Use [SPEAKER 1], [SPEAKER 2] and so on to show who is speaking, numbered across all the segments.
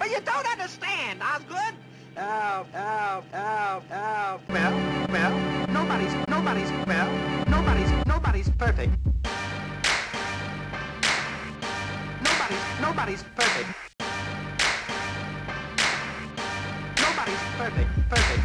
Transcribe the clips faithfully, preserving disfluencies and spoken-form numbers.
[SPEAKER 1] But you don't understand, Osgood. Oh, oh, oh, oh. Well, well, nobody's, nobody's, well, nobody's, nobody's perfect. Nobody's, nobody's perfect. Nobody's perfect, perfect.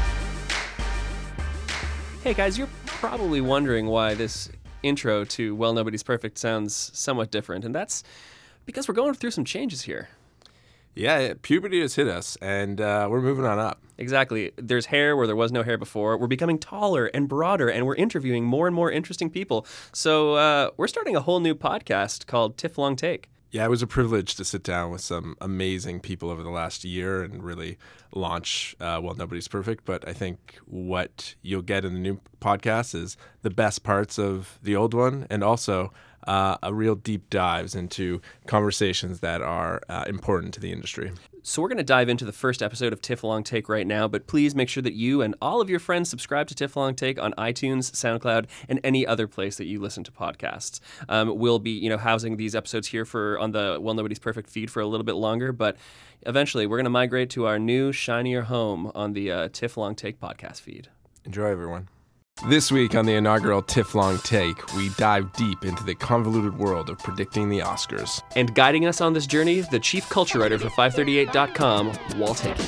[SPEAKER 2] Hey guys, you're probably wondering why this intro to Well Nobody's Perfect sounds somewhat different, and that's because we're going through some changes here.
[SPEAKER 3] Yeah, puberty has hit us, and uh, we're moving on up.
[SPEAKER 2] Exactly. There's hair where there was no hair before. We're becoming taller and broader, and we're interviewing more and more interesting people. So uh, we're starting a whole new podcast called Tiff Long Take.
[SPEAKER 3] Yeah, it was a privilege to sit down with some amazing people over the last year and really launch uh, Well Nobody's Perfect. But I think what you'll get in the new podcast is the best parts of the old one, and also uh, a real deep dives into conversations that are uh, important to the industry.
[SPEAKER 2] So we're going to dive into the first episode of Tiff Long Take right now, but please make sure that you and all of your friends subscribe to Tiff Long Take on iTunes, SoundCloud, and any other place that you listen to podcasts. Um, we'll be, you know, housing these episodes here for on the Well Nobody's Perfect feed for a little bit longer, but eventually we're going to migrate to our new, shinier home on the uh, Tiff Long Take podcast feed.
[SPEAKER 3] Enjoy, everyone. This week on the inaugural Tiff Long Take, we dive deep into the convoluted world of predicting the Oscars.
[SPEAKER 2] And guiding us on this journey, the chief culture writer for five thirty-eight dot com, Walt Hickey.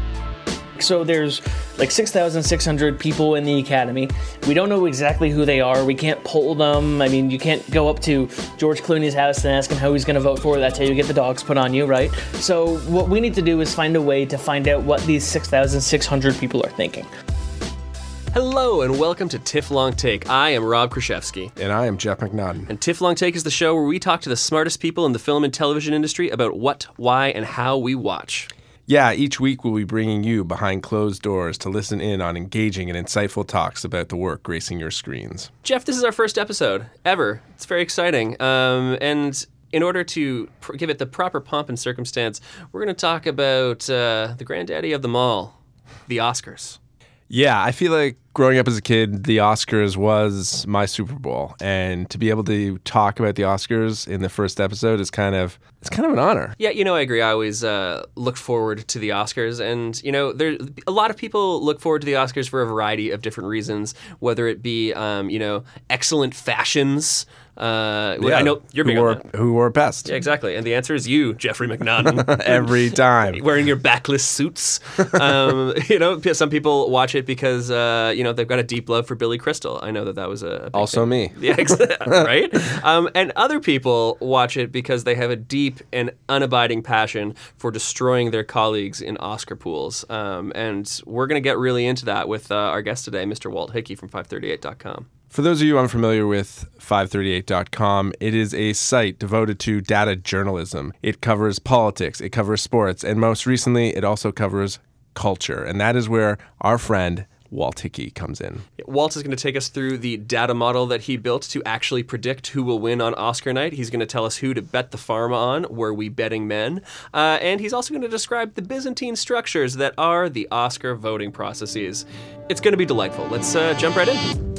[SPEAKER 4] So there's like six thousand six hundred people in the Academy. We don't know exactly who they are. We can't poll them. I mean, you can't go up to George Clooney's house and ask him how he's going to vote for. That's how you get the dogs put on you, right? So what we need to do is find a way to find out what these six thousand six hundred people are thinking.
[SPEAKER 2] Hello and welcome to Tiff Long Take. I am Rob Kraszewski.
[SPEAKER 3] And I am Jeff McNaughton.
[SPEAKER 2] And Tiff Long Take is the show where we talk to the smartest people in the film and television industry about what, why, and how we watch.
[SPEAKER 3] Yeah, each week we'll be bringing you behind closed doors to listen in on engaging and insightful talks about the work gracing your screens.
[SPEAKER 2] Jeff, this is our first episode ever. It's very exciting. Um, and in order to pr- give it the proper pomp and circumstance, we're going to talk about uh, the granddaddy of them all, the Oscars.
[SPEAKER 3] Yeah, I feel like growing up as a kid, the Oscars was my Super Bowl, and to be able to talk about the Oscars in the first episode is kind of it's kind of an honor.
[SPEAKER 2] Yeah, you know, I agree. I always uh, look forward to the Oscars, and you know, there a lot of people look forward to the Oscars for a variety of different reasons, whether it be um, you know, excellent fashions. Uh,
[SPEAKER 3] yeah,
[SPEAKER 2] I know you're big
[SPEAKER 3] who
[SPEAKER 2] on
[SPEAKER 3] wore,
[SPEAKER 2] that.
[SPEAKER 3] Who wore best?
[SPEAKER 2] Yeah, exactly. And the answer is you, Jeffrey McNaughton.
[SPEAKER 3] Every time.
[SPEAKER 2] Wearing your backless suits. Um, you know, some people watch it because, uh, you know, they've got a deep love for Billy Crystal. I know that that was a, a big
[SPEAKER 3] Also
[SPEAKER 2] thing.
[SPEAKER 3] me.
[SPEAKER 2] Yeah, exactly. Right? Um, and other people watch it because they have a deep and unabiding passion for destroying their colleagues in Oscar pools. Um, and we're going to get really into that with uh, our guest today, Mister Walt Hickey from five thirty-eight dot com.
[SPEAKER 3] For those of you unfamiliar with five thirty-eight dot com, it is a site devoted to data journalism. It covers politics, it covers sports, and most recently, it also covers culture. And that is where our friend Walt Hickey comes in.
[SPEAKER 2] Walt is going to take us through the data model that he built to actually predict who will win on Oscar night. He's going to tell us who to bet the farm on. Were we betting men? Uh, and he's also going to describe the Byzantine structures that are the Oscar voting processes. It's going to be delightful. Let's uh, jump right in.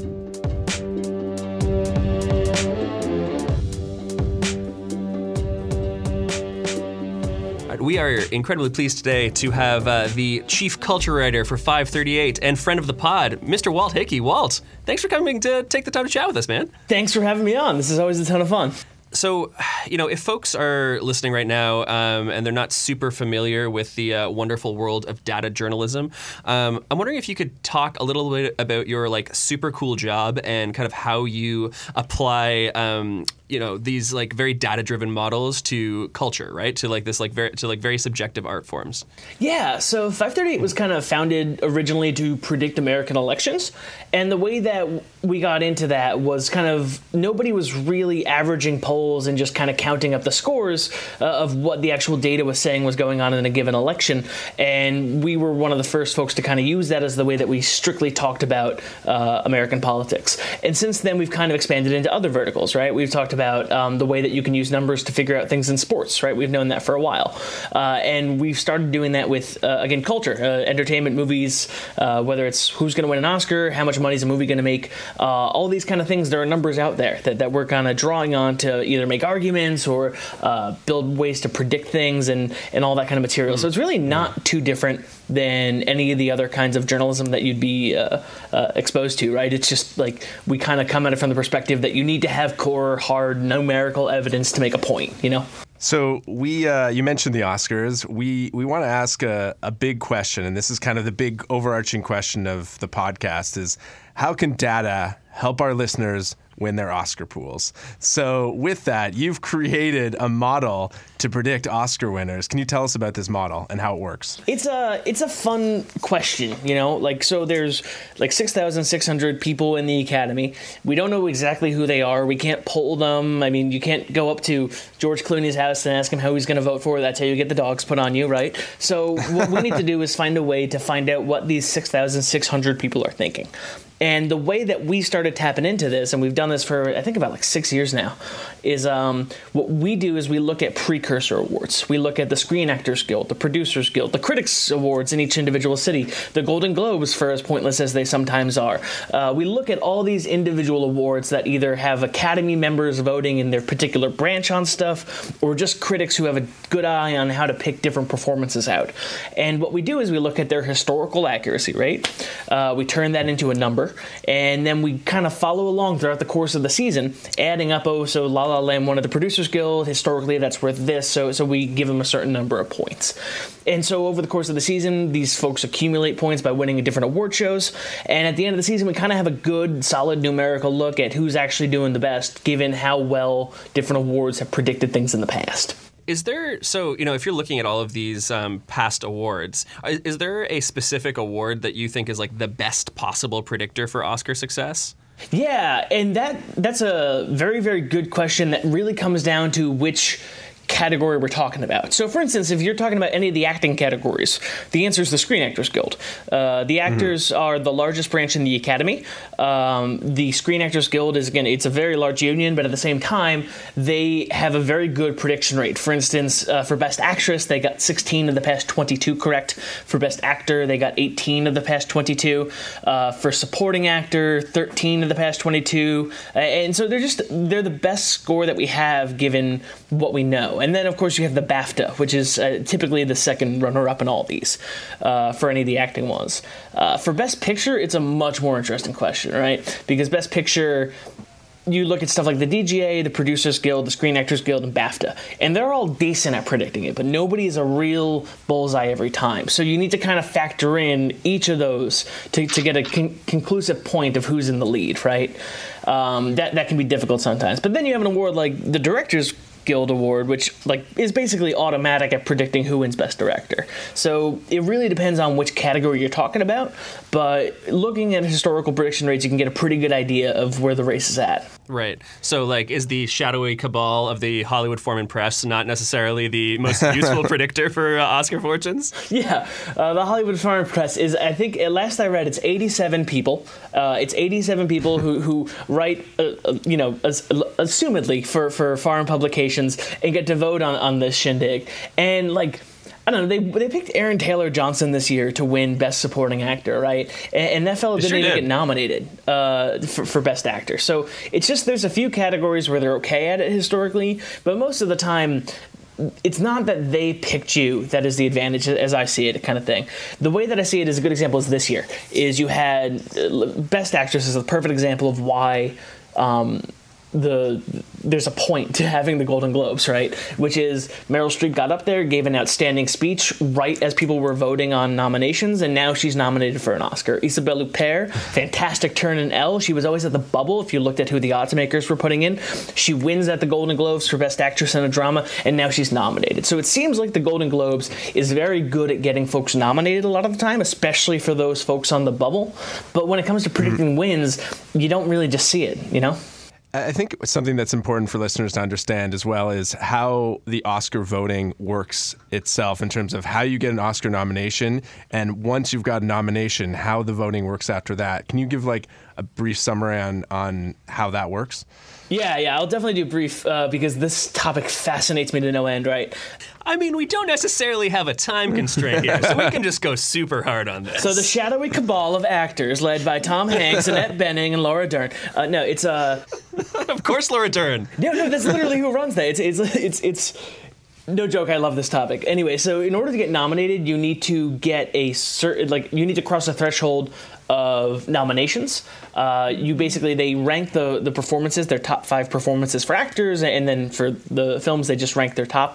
[SPEAKER 2] We are incredibly pleased today to have uh, the chief culture writer for five thirty-eight and friend of the pod, Mister Walt Hickey. Walt, thanks for coming to take the time to chat with us, man.
[SPEAKER 4] Thanks for having me on. This is always a ton of fun.
[SPEAKER 2] So, you know, if folks are listening right now um, and they're not super familiar with the uh, wonderful world of data journalism, um, I'm wondering if you could talk a little bit about your like super cool job and kind of how you apply, um, you know, these like very data-driven models to culture, right? To like this like very to like very subjective art forms.
[SPEAKER 4] Yeah. So five thirty-eight was kind of founded originally to predict American elections, and the way that we got into that was kind of nobody was really averaging polls and just kind of counting up the scores uh, of what the actual data was saying was going on in a given election. And we were one of the first folks to kind of use that as the way that we strictly talked about uh, American politics. And since then, we've kind of expanded into other verticals, right? We've talked about about um, the way that you can use numbers to figure out things in sports, right? We've known that for a while. Uh, and we've started doing that with, uh, again, culture, uh, entertainment, movies, uh, whether it's who's going to win an Oscar, how much money is a movie going to make, uh, all these kind of things. There are numbers out there that, that we're kind of drawing on to either make arguments or uh, build ways to predict things and, and all that kind of material. So it's really not too different than any of the other kinds of journalism that you'd be uh, uh, exposed to, right? It's just like we kind of come at it from the perspective that you need to have core, hard, numerical evidence to make a point, you know?
[SPEAKER 5] So we, uh, you mentioned the Oscars. We we want to ask a, a big question, and this is kind of the big overarching question of the podcast: is how can data help our listeners win their Oscar pools? So with that, you've created a model to predict Oscar winners. Can you tell us about this model and how it works?
[SPEAKER 4] It's a it's a fun question, you know. Like so, there's like six thousand six hundred people in the Academy. We don't know exactly who they are. We can't poll them. I mean, you can't go up to George Clooney's house and ask him how he's going to vote for. That's how you get the dogs put on you, right? So what we need to do is find a way to find out what these six thousand six hundred people are thinking. And the way that we started tapping into this, and we've done this for, I think, about like six years now, is um, what we do is we look at precursor awards. We look at the Screen Actors Guild, the Producers Guild, the Critics Awards in each individual city, the Golden Globes, for as pointless as they sometimes are. Uh, we look at all these individual awards that either have Academy members voting in their particular branch on stuff, or just critics who have a good eye on how to pick different performances out. And what we do is we look at their historical accuracy, right? Uh, we turn that into a number. And then we kind of follow along throughout the course of the season, adding up, oh, so La La Land won at the Producers Guild. Historically, that's worth this. So, so we give them a certain number of points. And so over the course of the season, these folks accumulate points by winning at different award shows. And at the end of the season, we kind of have a good, solid numerical look at who's actually doing the best, given how well different awards have predicted things in the past.
[SPEAKER 2] Is there, so, you know, if you're looking at all of these um, past awards, is, is there a specific award that you think is like the best possible predictor for Oscar success?
[SPEAKER 4] Yeah, and that that's a very, very good question that really comes down to which category we're talking about. So, for instance, if you're talking about any of the acting categories, the answer is the Screen Actors Guild. Uh, the actors mm-hmm. are the largest branch in the Academy. Um, the Screen Actors Guild is, again, it's a very large union, but at the same time, they have a very good prediction rate. For instance, uh, for Best Actress, they got sixteen of the past twenty-two correct. For Best Actor, they got eighteen of the past twenty-two. Uh, for Supporting Actor, thirteen of the past twenty-two. Uh, and so they're just, they're the best score that we have given what we know. And then, of course, you have the BAFTA, which is uh, typically the second runner-up in all these uh, for any of the acting ones. Uh, for Best Picture, it's a much more interesting question, right? Because Best Picture, you look at stuff like the D G A, the Producers Guild, the Screen Actors Guild, and BAFTA, and they're all decent at predicting it, but nobody is a real bullseye every time. So you need to kind of factor in each of those to, to get a con- conclusive point of who's in the lead, right? Um, that, that can be difficult sometimes. But then you have an award like the Directors Guild Award, which like is basically automatic at predicting who wins Best Director. So it really depends on which category you're talking about, but looking at historical prediction rates, you can get a pretty good idea of where the race is at.
[SPEAKER 2] Right. So, like, is the shadowy cabal of the Hollywood Foreign Press not necessarily the most useful predictor for uh, Oscar fortunes?
[SPEAKER 4] Yeah. Uh, the Hollywood Foreign Press is, I think, at last I read, it's eighty-seven people. Uh, it's eighty-seven people who, who write, uh, uh, you know, as, assumedly for, for foreign publications and get to vote on, on this shindig. And, like, I don't know, they they picked Aaron Taylor Johnson this year to win Best Supporting Actor, right? And, and that fellow didn't sure even did. get nominated uh, for, for Best Actor. So it's just, there's a few categories where they're okay at it historically, but most of the time, it's not that they picked you that is the advantage, as I see it, kind of thing. The way that I see it is a good example is this year, is you had Best Actress is a perfect example of why um, the there's a point to having the Golden Globes, right? Which is Meryl Streep got up there, gave an outstanding speech right as people were voting on nominations, and now she's nominated for an Oscar. Isabelle Huppert, fantastic turn in Elle. She was always at the bubble if you looked at who the odds makers were putting in. She wins at the Golden Globes for Best Actress in a Drama, and now she's nominated. So it seems like the Golden Globes is very good at getting folks nominated a lot of the time, especially for those folks on the bubble. But when it comes to predicting mm-hmm. wins, you don't really just see it, you know?
[SPEAKER 5] I think something that's important for listeners to understand as well is how the Oscar voting works itself in terms of how you get an Oscar nomination, and once you've got a nomination, how the voting works after that. Can you give like a brief summary on, on how that works?
[SPEAKER 4] Yeah, yeah, I'll definitely do brief uh, because this topic fascinates me to no end, right?
[SPEAKER 2] I mean, we don't necessarily have a time constraint here, so we can just go super hard on this.
[SPEAKER 4] So the shadowy cabal of actors led by Tom Hanks, Annette Bening, and Laura Dern. Uh, no, it's uh,
[SPEAKER 2] of course, Laura Dern.
[SPEAKER 4] No, no, that's literally who runs that. It's it's it's it's. No joke, I love this topic. Anyway, so in order to get nominated, you need to get a certain, like, you need to cross a threshold of nominations. Uh, you basically, they rank the, the performances, their top five performances for actors, and then for the films, they just rank their top.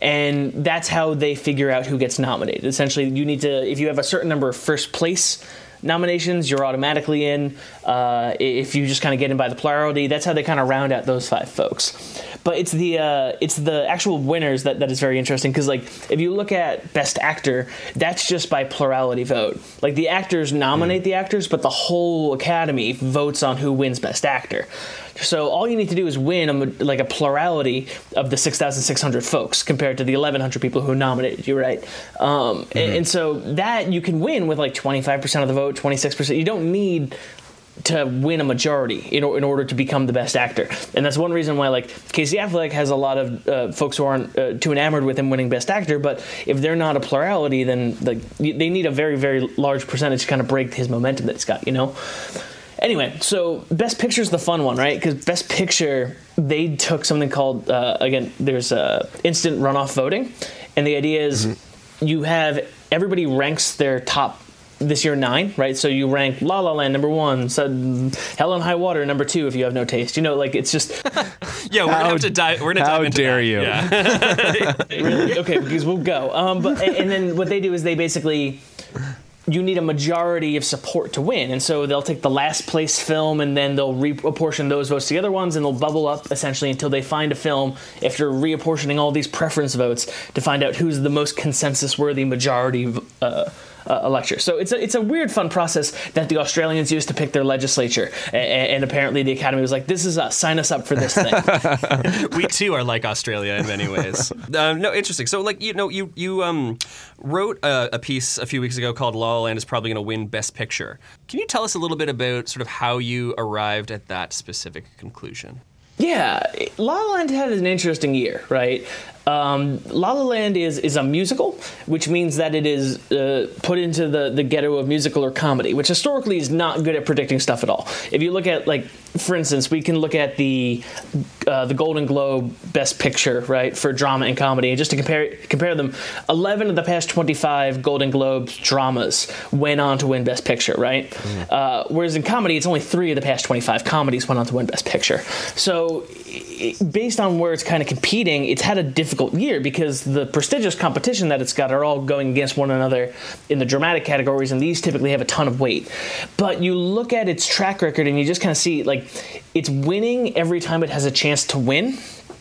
[SPEAKER 4] And that's how they figure out who gets nominated. Essentially, you need to, if you have a certain number of first place nominations, you're automatically in. Uh, if you just kind of get in by the plurality, that's how they kind of round out those five folks. But it's the uh, it's the actual winners that, that is very interesting, because like if you look at Best Actor, that's just by plurality vote. Like the actors nominate mm. the actors, but the whole Academy votes on who wins Best Actor. So all you need to do is win a, like a plurality of the six thousand six hundred folks compared to the eleven hundred people who nominated you, right? Um, mm-hmm. and, and so that you can win with like twenty-five percent of the vote, twenty-six percent. You don't need to win a majority in, in order to become the best actor. And that's one reason why, like, Casey Affleck has a lot of uh, folks who aren't uh, too enamored with him winning best actor, but if they're not a plurality, then like they need a very, very large percentage to kind of break his momentum that he's got, you know? Anyway, so Best Picture's the fun one, right? Because Best Picture, they took something called, uh, again, there's uh, instant runoff voting, and the idea is mm-hmm. you have, everybody ranks their top, this year nine, right? So you rank La La Land number one, so Hell and High Water number two if you have no taste. You know, like it's just.
[SPEAKER 2] yeah, we're gonna have to dive. We're gonna
[SPEAKER 5] how
[SPEAKER 2] dive into
[SPEAKER 5] dare
[SPEAKER 2] that.
[SPEAKER 5] you?
[SPEAKER 2] Yeah.
[SPEAKER 4] Really? Okay, because we'll go. Um, but and then what they do is they basically. You need a majority of support to win. And so they'll take the last place film and then they'll reapportion those votes to the other ones, and they'll bubble up essentially until they find a film after reapportioning all these preference votes to find out who's the most consensus-worthy majority uh, uh, elector. So it's a, it's a weird, fun process that the Australians use to pick their legislature. And, and apparently the Academy was like, this is us. Sign us up for this thing.
[SPEAKER 2] We too are like Australia in many ways. um, no, interesting. So like, you know, you, you um, wrote a, a piece a few weeks ago called La La Land is probably going to win Best Picture. Can you tell us a little bit about sort of how you arrived at that specific conclusion?
[SPEAKER 4] Yeah, La La Land had an interesting year, right? Um, La La Land is, is a musical, which means that it is uh, put into the, the ghetto of musical or comedy, which historically is not good at predicting stuff at all. If you look at, like, for instance, we can look at the uh, the Golden Globe Best Picture, right, for drama and comedy, and just to compare compare them, eleven of the past twenty-five Golden Globes dramas went on to win Best Picture, right? Mm. Uh, whereas in comedy, it's only three of the past twenty-five comedies went on to win Best Picture. So it, based on where it's kind of competing, it's had a difficult year because the prestigious competition that it's got are all going against one another in the dramatic categories, and these typically have a ton of weight. But you look at its track record and you just kind of see, like, it's winning every time it has a chance to win,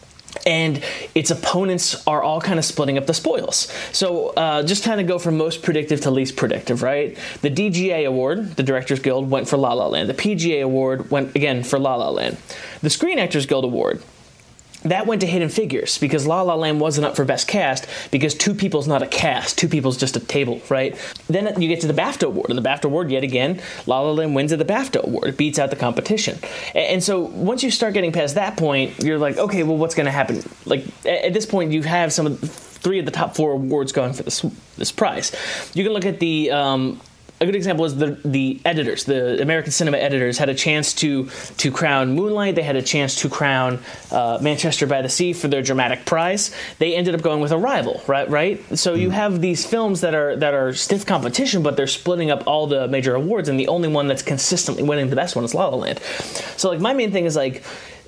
[SPEAKER 4] and its opponents are all kind of splitting up the spoils. So uh, just kind of go from most predictive to least predictive, right? The D G A Award, the Directors Guild, went for La La Land. The P G A Award went, again, for La La Land. The Screen Actors Guild Award, that went to Hidden Figures because La La Land wasn't up for Best Cast because Two People's not a cast. Two People's just a table, right? Then you get to the BAFTA Award, and the BAFTA Award, yet again, La La Land wins at the BAFTA Award. It beats out the competition. And so once you start getting past that point, you're like, okay, well, what's going to happen? Like, at this point, you have some of the, three of the top four awards going for this this prize. You can look at the... Um, A good example is the the editors, the American cinema editors, had a chance to to crown Moonlight. They had a chance to crown uh, Manchester by the Sea for their dramatic prize. They ended up going with Arrival, right? Right. So you have these films that are that are stiff competition, but they're splitting up all the major awards, and the only one that's consistently winning the best one is La La Land. So like my main thing is like.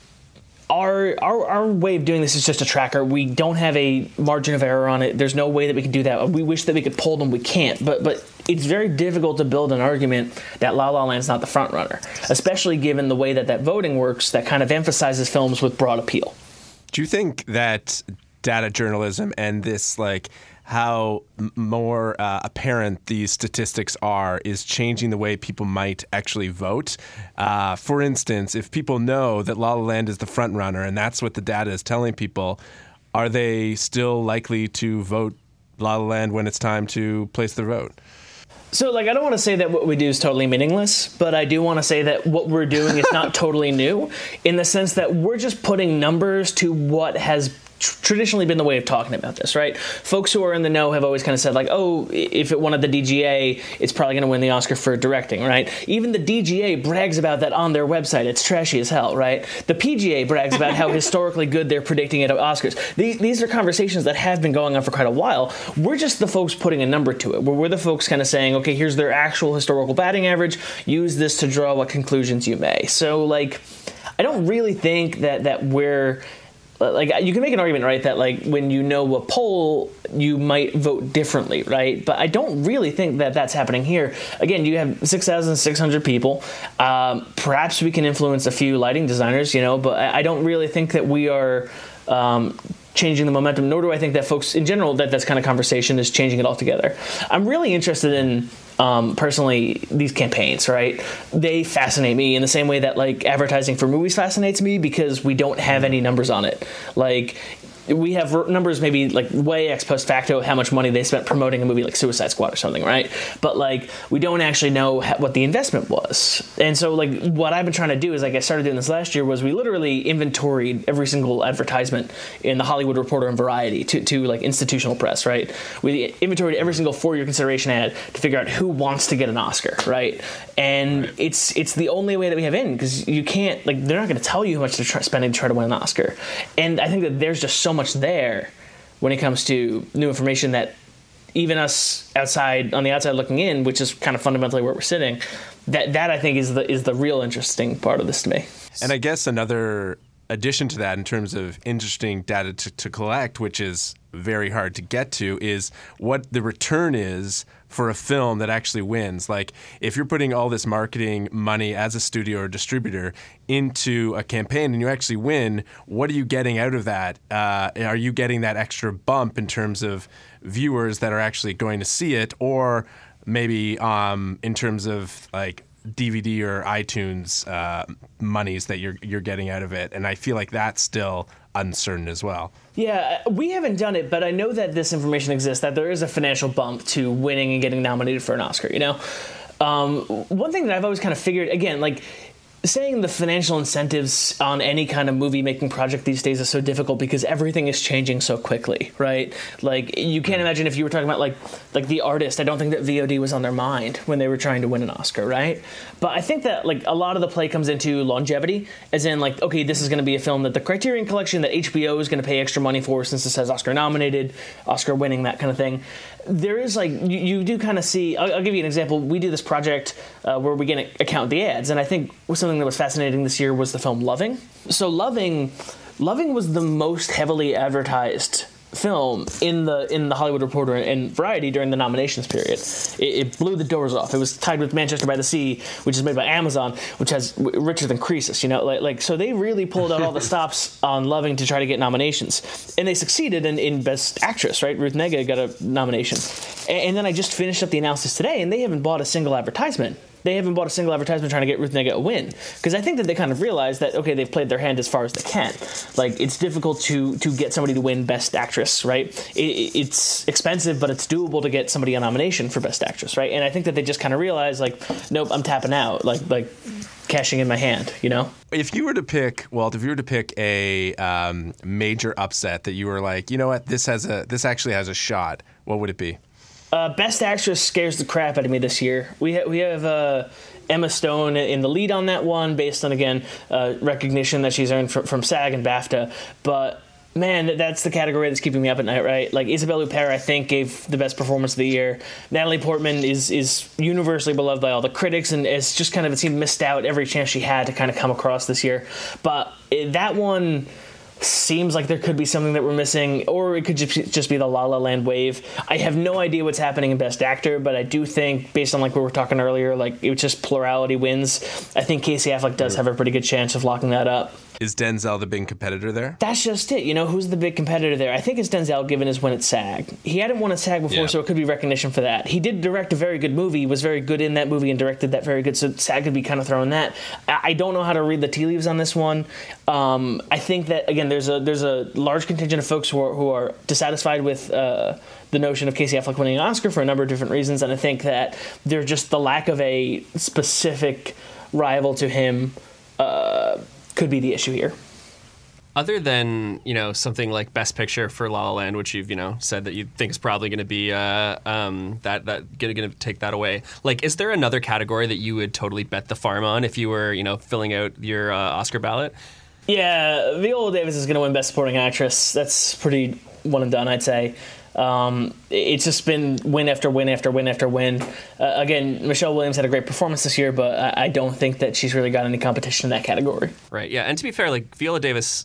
[SPEAKER 4] Our, our our way of doing this is just a tracker. We don't have a margin of error on it. There's no way that we can do that. We wish that we could pull them. We can't. But but it's very difficult to build an argument that La La Land's not the front runner, especially given the way that that voting works that kind of emphasizes films with broad appeal.
[SPEAKER 5] Do you think that data journalism and this like how m- more uh, apparent these statistics are is changing the way people might actually vote. Uh, for instance, if people know that La La Land is the front runner and that's what the data is telling people, are they still likely to vote La La Land when it's time to place their vote?
[SPEAKER 4] So, like, I don't want to say that what we do is totally meaningless, but I do want to say that what we're doing is not totally new in the sense that we're just putting numbers to what has traditionally been the way of talking about this, right? Folks who are in the know have always kind of said, like, oh, if it won at the D G A, it's probably going to win the Oscar for directing, right? Even the D G A brags about that on their website. It's trashy as hell, right? The P G A brags about how historically good they're predicting it at Oscars. These, these are conversations that have been going on for quite a while. We're just the folks putting a number to it. We're the folks kind of saying, okay, here's their actual historical batting average. Use this to draw what conclusions you may. So, like, I don't really think that that we're... Like, you can make an argument, right, that, like, when you know a poll, you might vote differently, right? But I don't really think that that's happening here. Again, you have six thousand six hundred people. Um, perhaps we can influence a few lighting designers, you know, but I don't really think that we are um, changing the momentum, nor do I think that folks in general, that this kind of conversation is changing it altogether. I'm really interested in... Um, personally, these campaigns, right? They fascinate me in the same way that, like, advertising for movies fascinates me because we don't have any numbers on it. Like, we have numbers maybe like way ex post facto how much money they spent promoting a movie like Suicide Squad or something, right? But like we don't actually know ha- what the investment was. And so like what I've been trying to do is like I started doing this last year was we literally inventoried every single advertisement in the Hollywood Reporter and Variety to, to like institutional press, right? We inventoried every single four-year consideration ad to figure out who wants to get an Oscar, right? And right. it's it's the only way that we have in because you can't like they're not going to tell you how much they're try- spending to try to win an Oscar. And I think that there's just so much there when it comes to new information that even us outside on the outside looking in, which is kind of fundamentally where we're sitting, that that I think is the is the real interesting part of this to me.
[SPEAKER 5] And I guess another addition to that in terms of interesting data to, to collect, which is very hard to get to, is what the return is for a film that actually wins. Like if you're putting all this marketing money as a studio or distributor into a campaign and you actually win, what are you getting out of that? Uh, are you getting that extra bump in terms of viewers that are actually going to see it, or maybe um, in terms of like D V D or iTunes uh, monies that you're you're getting out of it? And I feel like that's still uncertain as well.
[SPEAKER 4] Yeah, we haven't done it, but I know that this information exists, that there is a financial bump to winning and getting nominated for an Oscar, you know? Um, one thing that I've always kind of figured, again, like, saying the financial incentives on any kind of movie-making project these days is so difficult because everything is changing so quickly, right? Like, you can't imagine if you were talking about, like, like The Artist, I don't think that V O D was on their mind when they were trying to win an Oscar, right? But I think that, like, a lot of the play comes into longevity, as in, like, okay, this is going to be a film that the Criterion Collection, that H B O is going to pay extra money for since it says Oscar-nominated, Oscar-winning, that kind of thing. There is, like, you, you do kind of see, I'll, I'll give you an example. We do this project uh, where we get to account the ads, and I think something that was fascinating this year was the film Loving. So Loving, Loving was the most heavily advertised film in the in the Hollywood Reporter and Variety during the nominations period. It, it blew the doors off. It was tied with Manchester by the Sea, which is made by Amazon, which has richer than Croesus, you know, like like so they really pulled out all the stops on Loving to try to get nominations, and they succeeded in, in Best Actress, right? Ruth Negga got a nomination, and, and then I just finished up the analysis today, and they haven't bought a single advertisement. They haven't bought a single advertisement trying to get Ruth Negga a win. Because I think that they kind of realized that, okay, they've played their hand as far as they can. Like, it's difficult to to get somebody to win Best Actress, right? It, it's expensive, but it's doable to get somebody a nomination for Best Actress, right? And I think that they just kind of realized, like, nope, I'm tapping out. Like, like cashing in my hand, you know?
[SPEAKER 5] If you were to pick, Walt, if you were to pick a um, major upset that you were like, you know what, this has a this actually has a shot, what would it be?
[SPEAKER 4] Uh, Best Actress scares the crap out of me this year. We ha- we have uh, Emma Stone in the lead on that one, based on, again, uh, recognition that she's earned from, from SAG and BAFTA. But, man, that's the category that's keeping me up at night, right? Like, Isabelle Huppert, I think, gave the best performance of the year. Natalie Portman is is universally beloved by all the critics, and it's just kind of, it seemed, missed out every chance she had to kind of come across this year. But it, that one seems like there could be something that we're missing, or it could just just be the La La Land wave. I have no idea what's happening in Best Actor, but I do think, based on like what we were talking earlier, like it was just plurality wins. I think Casey Affleck does have a pretty good chance of locking that up.
[SPEAKER 5] Is Denzel the big competitor there?
[SPEAKER 4] That's just it. You know, who's the big competitor there? I think it's Denzel, given his win at SAG. He hadn't won a SAG before,
[SPEAKER 5] Yeah.
[SPEAKER 4] so it could be recognition for that. He did direct a very good movie, was very good in that movie, and directed that very good, so SAG could be kind of throwing that. I I don't know how to read the tea leaves on this one. Um, I think that, again, there's a there's a large contingent of folks who are, who are dissatisfied with uh, the notion of Casey Affleck winning an Oscar for a number of different reasons, and I think that there's just the lack of a specific rival to him uh, could be the issue here.
[SPEAKER 2] Other than, you know, something like Best Picture for La La Land, which you've, you know, said that you think is probably going to be uh, um, that that going to take that away. Like, is there another category that you would totally bet the farm on if you were, you know, filling out your uh, Oscar ballot?
[SPEAKER 4] Yeah, Viola Davis is going to win Best Supporting Actress. That's pretty one and done, I'd say. Um, it's just been win after win after win after win. Uh, again, Michelle Williams had a great performance this year, but I, I don't think that she's really got any competition in that category.
[SPEAKER 2] Right, yeah. And to be fair, like, Viola Davis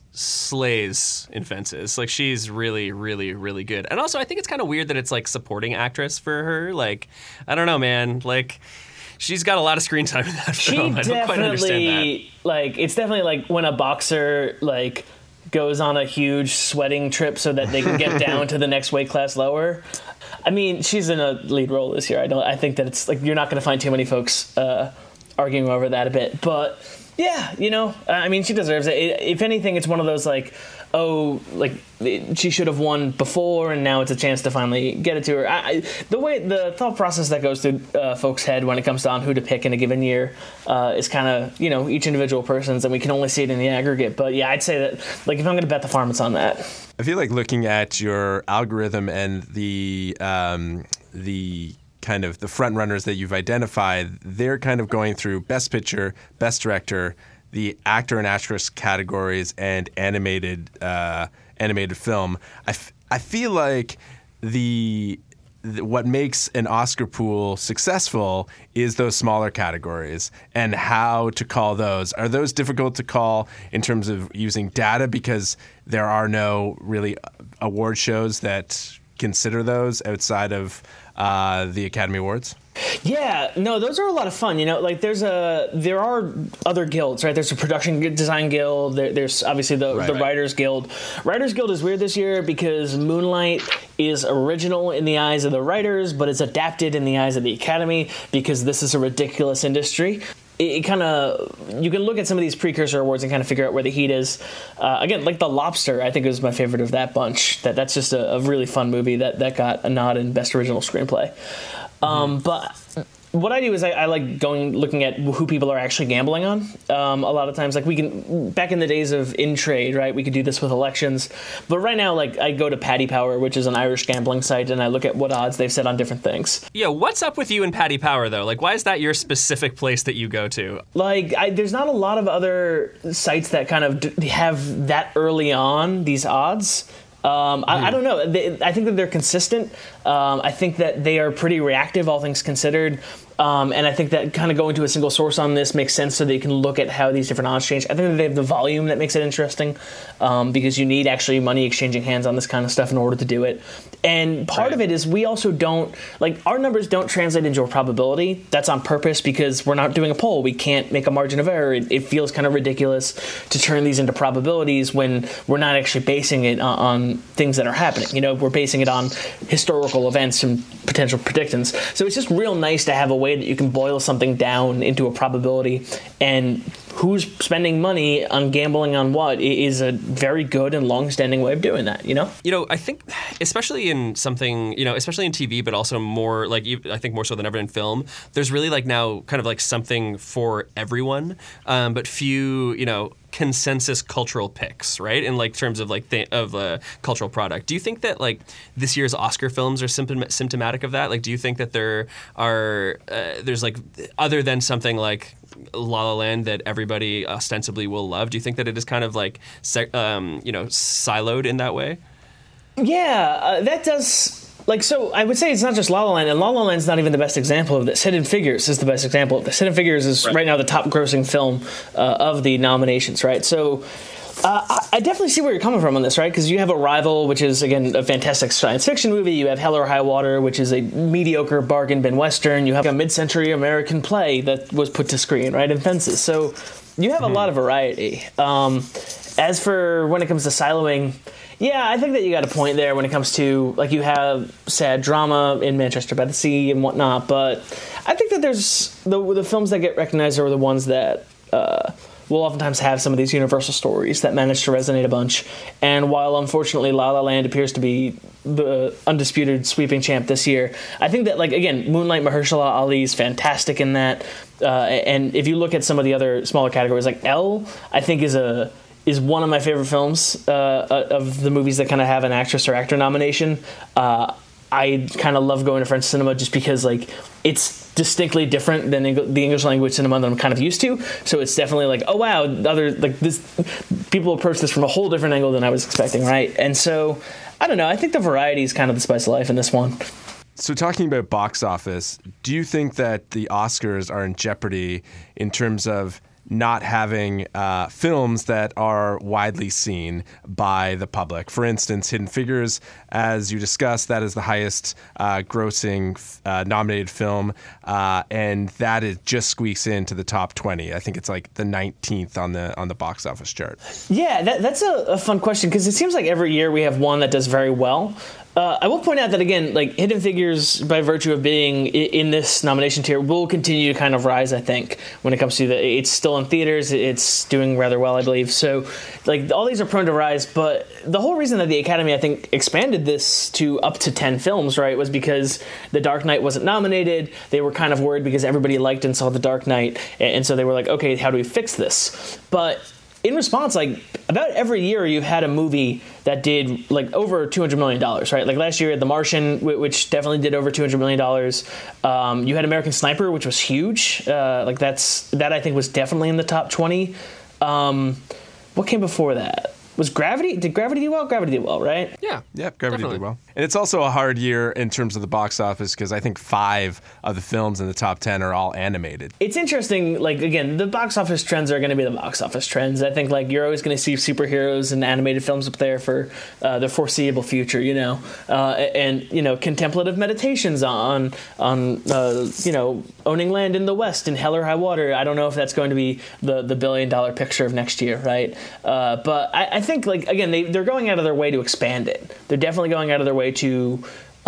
[SPEAKER 2] slays in Fences. Like, she's really, really, really good. And also, I think it's kind of weird that it's, like, supporting actress for her. Like, I don't know, man. Like, she's got a lot of screen time in that
[SPEAKER 4] She
[SPEAKER 2] film. I don't quite understand that.
[SPEAKER 4] definitely, like, it's definitely like when a boxer, like, goes on a huge sweating trip so that they can get down to the next weight class lower. I mean, she's in a lead role this year. I don't. I think that it's like you're not going to find too many folks uh, arguing over that a bit. But yeah, you know, I mean, she deserves it. If anything, it's one of those like, oh, like she should have won before, and now it's a chance to finally get it to her. I, I, the way the thought process that goes through uh, folks' head when it comes down who to pick in a given year uh, is kind of, you know, each individual person's, and we can only see it in the aggregate. But yeah, I'd say that, like, if I'm going to bet the farm, it's on that.
[SPEAKER 5] I feel like looking at your algorithm and the um, the kind of the front runners that you've identified, they're kind of going through Best Picture, Best Director, the actor and actress categories, and animated uh, animated film. I, f- I feel like the, the what makes an Oscar pool successful is those smaller categories and how to call those. Are those difficult to call in terms of using data because there are no really award shows that consider those outside of uh, the Academy Awards?
[SPEAKER 4] Yeah, no, those are a lot of fun. You know, like there's a there are other guilds, right? There's a production design guild. There, there's obviously the
[SPEAKER 5] Right,
[SPEAKER 4] the
[SPEAKER 5] right.
[SPEAKER 4] Writers Guild. Writers Guild is weird this year because Moonlight is original in the eyes of the writers, but it's adapted in the eyes of the Academy because this is a ridiculous industry. It, it kind of, you can look at some of these precursor awards and kind of figure out where the heat is. Uh, again, like The Lobster, I think was my favorite of that bunch. That that's just a, a really fun movie that that got a nod in Best Original Screenplay. Um, but what I do is I, I like going looking at who people are actually gambling on. Um, a lot of times, like we can back in the days of In Trade, right? We could do this with elections, but right now, like I go to Paddy Power, which is an Irish gambling site, and I look at what odds they've set on different things.
[SPEAKER 2] Yeah, what's up with you and Paddy Power, though? Like, why is that your specific place that you go to?
[SPEAKER 4] Like, I, there's not a lot of other sites that kind of d- have that early on these odds. Um, I, I don't know. They, I think that they're consistent. Um, I think that they are pretty reactive, all things considered. Um, and I think that kind of going to a single source on this makes sense so that you can look at how these different odds change. I think that they have the volume that makes it interesting um, because you need actually money exchanging hands on this kind of stuff in order to do it. And part
[SPEAKER 2] Right.
[SPEAKER 4] of it is we also don't, like, our numbers don't translate into a probability. That's on purpose because we're not doing a poll. We can't make a margin of error. It, it feels kind of ridiculous to turn these into probabilities when we're not actually basing it on, on things that are happening. You know, we're basing it on historical events and potential predictions. So it's just real nice to have a way that you can boil something down into a probability, and who's spending money on gambling on what is a very good and long-standing way of doing that, you know?
[SPEAKER 2] You know, I think, especially in something, you know, especially in T V, but also more like, ev- I think more so than ever in film, there's really like now kind of like something for everyone, um, but few, you know, consensus cultural picks, right? In like terms of like th- of a cultural product. Do you think that like this year's Oscar films are symptom- symptomatic of that? Like, do you think that there are uh, there's like other than something like La La Land that everybody ostensibly will love? Do you think that it is kind of like se- um, you know siloed in that way?
[SPEAKER 4] Yeah, uh, that does. Like, so I would say it's not just La La Land, and La La Land's not even the best example of this. Hidden Figures is the best example of this. Hidden Figures is right, right now the top grossing film uh, of the nominations, right? So uh, I, I definitely see where you're coming from on this, right? Because you have Arrival, which is, again, a fantastic science fiction movie. You have Hell or High Water, which is a mediocre bargain bin Western. You have a mid-century American play that was put to screen, right, in Fences. So you have a lot of variety. Um, as for when it comes to siloing, yeah, I think that you got a point there when it comes to, like, you have sad drama in Manchester by the Sea and whatnot, but I think that there's the the films that get recognized are the ones that uh, will oftentimes have some of these universal stories that manage to resonate a bunch. And while unfortunately La La Land appears to be the undisputed sweeping champ this year, I think that, like, again, Moonlight Mahershala Ali is fantastic in that. Uh, and if you look at some of the other smaller categories, like Elle, I think is a is one of my favorite films uh, of the movies that kind of have an actress or actor nomination. Uh, I kind of love going to French cinema just because, like, it's distinctly different than Eng- the English language cinema that I'm kind of used to. So it's definitely like, oh wow, other like this people approach this from a whole different angle than I was expecting, right? And so I don't know. I think the variety is kind of the spice of life in this one.
[SPEAKER 5] So talking about box office, do you think that the Oscars are in jeopardy in terms of not having uh, films that are widely seen by the public? For instance, Hidden Figures, as you discussed, that is the highest uh, grossing uh, nominated film, uh, and that is just squeaks into the top twenty. I think it's like the nineteenth on the on the box office chart.
[SPEAKER 4] Yeah, that, that's a, a fun question, because it seems like every year we have one that does very well. Uh, I will point out that, again, like, Hidden Figures, by virtue of being in this nomination tier, will continue to kind of rise, I think, when it comes to the... It's still in theaters. It's doing rather well, I believe. So, like, all these are prone to rise. But the whole reason that the Academy, I think, expanded this to up to ten films, right, was because The Dark Knight wasn't nominated. They were kind of worried because everybody liked and saw The Dark Knight. And so they were like, okay, how do we fix this? But in response, like, about every year you've had a movie that did, like, over two hundred million dollars, right? Like, last year you had The Martian, which definitely did over two hundred million dollars. Um, you had American Sniper, which was huge. Uh, like, that's that I think was definitely in the top twenty. Um, what came before that? Was Gravity? Did Gravity do well? Gravity did well, right?
[SPEAKER 2] Yeah.
[SPEAKER 5] Yep, Gravity
[SPEAKER 2] definitely.
[SPEAKER 5] did well. And it's also a hard year in terms of the box office because I think five of the films in the top ten are all animated.
[SPEAKER 4] It's interesting, like, again, the box office trends are going to be the box office trends. I think, like, you're always going to see superheroes and animated films up there for uh, the foreseeable future, you know, uh, and, you know, contemplative meditations on, on uh, you know, owning land in the West in Hell or High Water. I don't know if that's going to be the, the billion dollar picture of next year, right? Uh, but I, I think, like, again, they, they're going out of their way to expand it. They're definitely going out of their way to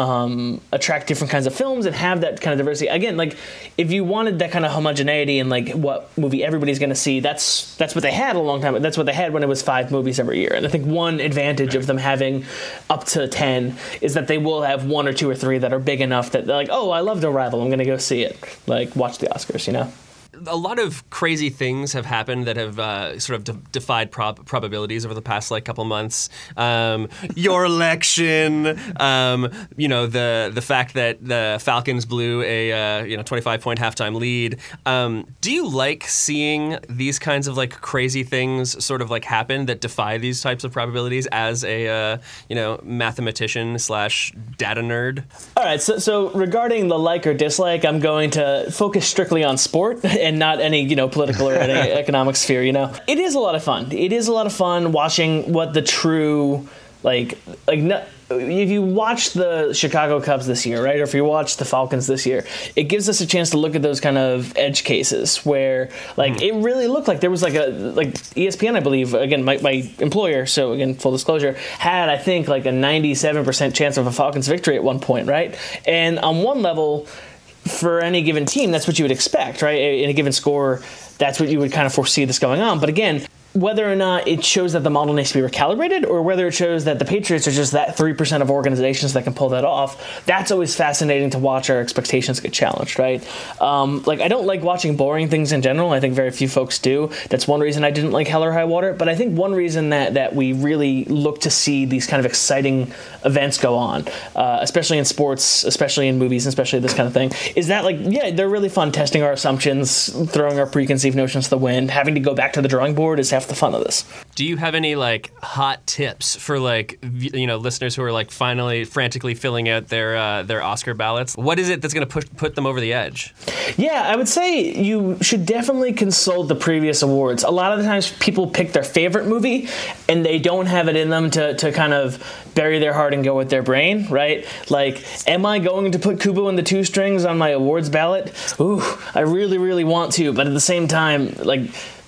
[SPEAKER 4] um, attract different kinds of films and have that kind of diversity. Again, like, if you wanted that kind of homogeneity and, like, what movie everybody's going to see, that's that's what they had a long time ago. That's what they had when it was five movies every year. And I think one advantage of them having up to ten is that they will have one or two or three that are big enough that they're like, oh, I loved Arrival, I'm going to go see it. Like, watch the Oscars, you know?
[SPEAKER 2] A lot of crazy things have happened that have uh, sort of de- defied prob- probabilities over the past like couple months. Um, your election, um, you know, the the fact that the Falcons blew a uh, you know twenty-five point halftime lead. Um, do you like seeing these kinds of like crazy things sort of like happen that defy these types of probabilities as a uh, you know mathematician slash data nerd?
[SPEAKER 4] All right, so so regarding the like or dislike, I'm going to focus strictly on sport and not any, you know, political or any economic sphere, you know. It is a lot of fun. It is a lot of fun watching what the true, like, like no, if you watch the Chicago Cubs this year, right, or if you watch the Falcons this year, it gives us a chance to look at those kind of edge cases where, like, mm. it really looked like there was, like, a, like, E S P N, I believe, again, my, my employer, so, again, full disclosure, had, I think, like, a ninety-seven percent chance of a Falcons victory at one point, right? And on one level, for any given team, that's what you would expect, right? In a given score, that's what you would kind of foresee this going on. But again, whether or not it shows that the model needs to be recalibrated or whether it shows that the Patriots are just that three percent of organizations that can pull that off, that's always fascinating to watch our expectations get challenged, right? Um, like, I don't like watching boring things in general. I think very few folks do. That's one reason I didn't like Hell or High Water. But I think one reason that, that we really look to see these kind of exciting events go on, uh, especially in sports, especially in movies, especially this kind of thing, is that, like, yeah, they're really fun testing our assumptions, throwing our preconceived notions to the wind. Having to go back to the drawing board is half the fun of this.
[SPEAKER 2] Do you have any like hot tips for like you know listeners who are like finally frantically filling out their uh, their Oscar ballots? What is it that's going to push put them over the edge?
[SPEAKER 4] Yeah, I would say you should definitely consult the previous awards. A lot of the times people pick their favorite movie and they don't have it in them to, to kind of bury their heart and go with their brain, right? Like, am I going to put Kubo and the Two Strings on my awards ballot? Ooh, I really, really want to, but at the same time, like,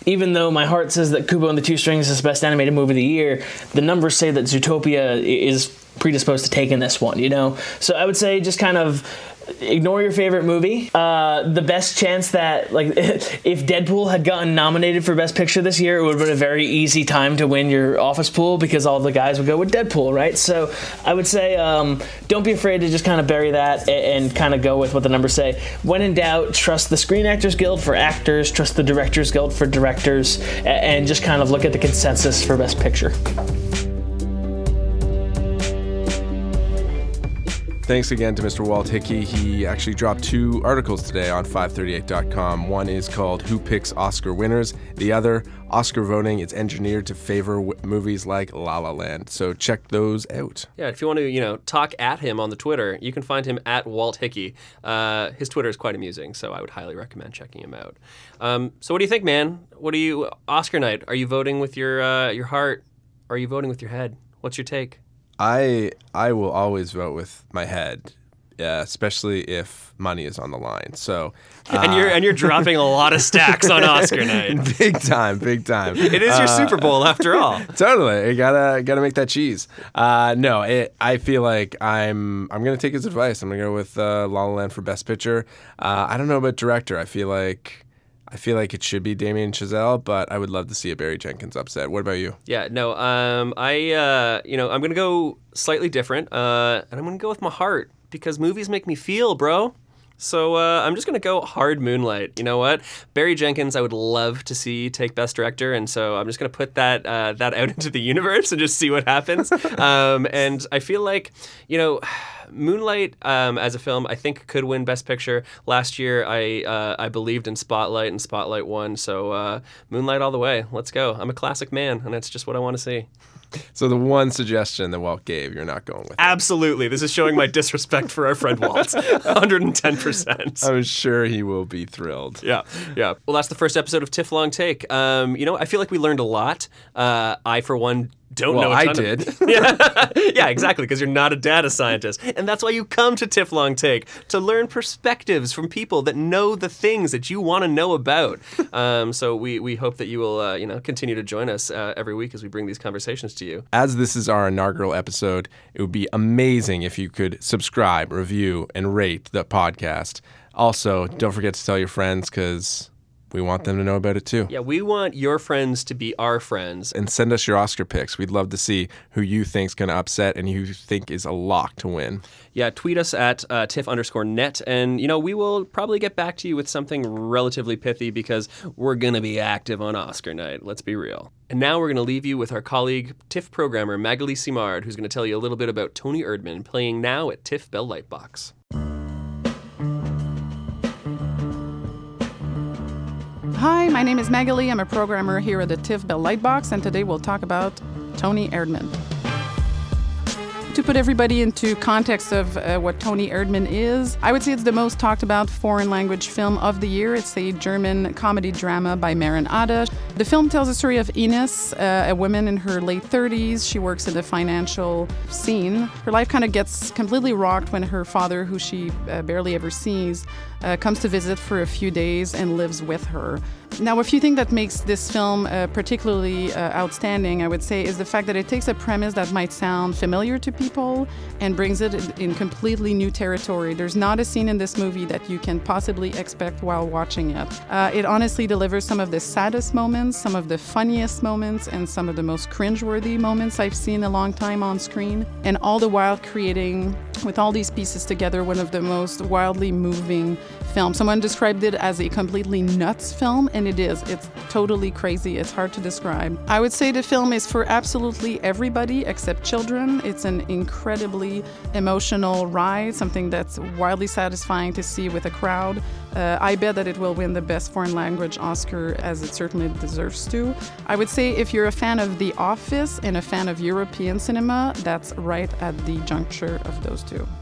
[SPEAKER 4] even though my heart says that Kubo and the Two Strings is the best animated movie of the year, the numbers say that Zootopia is predisposed to taking this one, you know? So I would say just kind of ignore your favorite movie. Uh, the best chance that, like, if Deadpool had gotten nominated for Best Picture this year, it would have been a very easy time to win your office pool because all the guys would go with Deadpool, right? So I would say um, don't be afraid to just kind of bury that and, and kind of go with what the numbers say. When in doubt, trust the Screen Actors Guild for actors, trust the Directors Guild for directors, and just kind of look at the consensus for Best Picture.
[SPEAKER 3] Thanks again to Mister Walt Hickey. He actually dropped two articles today on five thirty-eight dot com. One is called Who Picks Oscar Winners? The other, Oscar Voting is Engineered to Favor w- Movies Like La La Land. So check those out.
[SPEAKER 2] Yeah, if you want to, you know, talk at him on the Twitter, you can find him at Walt Hickey. Uh, his Twitter is quite amusing, so I would highly recommend checking him out. Um, so what do you think, man? What do you, Oscar night, are you voting with your uh, your heart? Or are you voting with your head? What's your take?
[SPEAKER 3] I I will always vote with my head, uh, especially if money is on the line. So uh,
[SPEAKER 2] and you're and you're dropping a lot of stacks on Oscar night.
[SPEAKER 3] Big time, big time.
[SPEAKER 2] It is your uh, Super Bowl after all.
[SPEAKER 3] Totally, you gotta gotta make that cheese. Uh, no, it, I feel like I'm I'm gonna take his advice. I'm gonna go with uh, La La Land for Best Picture. Uh, I don't know about director. I feel like. I feel like it should be Damien Chazelle, but I would love to see a Barry Jenkins upset. What about you?
[SPEAKER 2] Yeah, no, um, I, uh, you know, I'm going to go slightly different, uh, and I'm going to go with my heart, because movies make me feel, bro. So uh, I'm just going to go hard Moonlight. You know what? Barry Jenkins, I would love to see take Best Director, and so I'm just going to put that uh, that out into the universe and just see what happens. um, and I feel like, you know, Moonlight um, as a film, I think could win Best Picture. Last year, I uh, I believed in Spotlight, and Spotlight won. So uh, Moonlight all the way. Let's go. I'm a classic man, and that's just what I want to see.
[SPEAKER 3] So the one suggestion that Walt gave, you're not going with.
[SPEAKER 2] Absolutely. This is showing my disrespect for our friend Walt. one hundred ten percent.
[SPEAKER 3] I'm sure he will be thrilled.
[SPEAKER 2] Yeah, yeah. Well, that's the first episode of TIFF Long Take. Um, you know, I feel like we learned a lot. Uh, I, for one, don't
[SPEAKER 3] well,
[SPEAKER 2] know a
[SPEAKER 3] I
[SPEAKER 2] ton
[SPEAKER 3] did.
[SPEAKER 2] Of... yeah. yeah, exactly, because you're not a data scientist. And that's why you come to TIFF Long Take, to learn perspectives from people that know the things that you want to know about. Um, so we, we hope that you will, uh, you know, continue to join us uh, every week as we bring these conversations to you.
[SPEAKER 3] As this is our inaugural episode, it would be amazing if you could subscribe, review, and rate the podcast. Also, don't forget to tell your friends, because we want them to know about it too.
[SPEAKER 2] Yeah, we want your friends to be our friends.
[SPEAKER 3] And send us your Oscar picks. We'd love to see who you think's going to upset and who you think is a lock to win.
[SPEAKER 2] Yeah, tweet us at uh, tiff underscore net. And, you know, we will probably get back to you with something relatively pithy, because we're going to be active on Oscar night. Let's be real. And now we're going to leave you with our colleague, TIFF programmer Magali Simard, who's going to tell you a little bit about Tony Erdmann, playing now at TIFF Bell Lightbox.
[SPEAKER 6] Hi, my name is Magali. I'm a programmer here at the TIFF Bell Lightbox, and today we'll talk about Tony Erdmann. To put everybody into context of uh, what Tony Erdmann is, I would say it's the most talked about foreign language film of the year. It's a German comedy drama by Maren Ada. The film tells the story of Ines, uh, a woman in her late thirties. She works in the financial scene. Her life kind of gets completely rocked when her father, who she uh, barely ever sees, uh, comes to visit for a few days and lives with her. Now, a few things that makes this film uh, particularly uh, outstanding, I would say, is the fact that it takes a premise that might sound familiar to people and brings it in, in completely new territory. There's not a scene in this movie that you can possibly expect while watching it. Uh, it honestly delivers some of the saddest moments, some of the funniest moments, and some of the most cringeworthy moments I've seen in a long time on screen, and all the while creating, with all these pieces together, one of the most wildly moving films. Someone described it as a completely nuts film, and it is. It's totally crazy. It's hard to describe. I would say the film is for absolutely everybody except children. It's an incredibly emotional ride, something that's wildly satisfying to see with a crowd. Uh, I bet that it will win the Best Foreign Language Oscar, as it certainly deserves to. I would say if you're a fan of The Office and a fan of European cinema, that's right at the juncture of those two.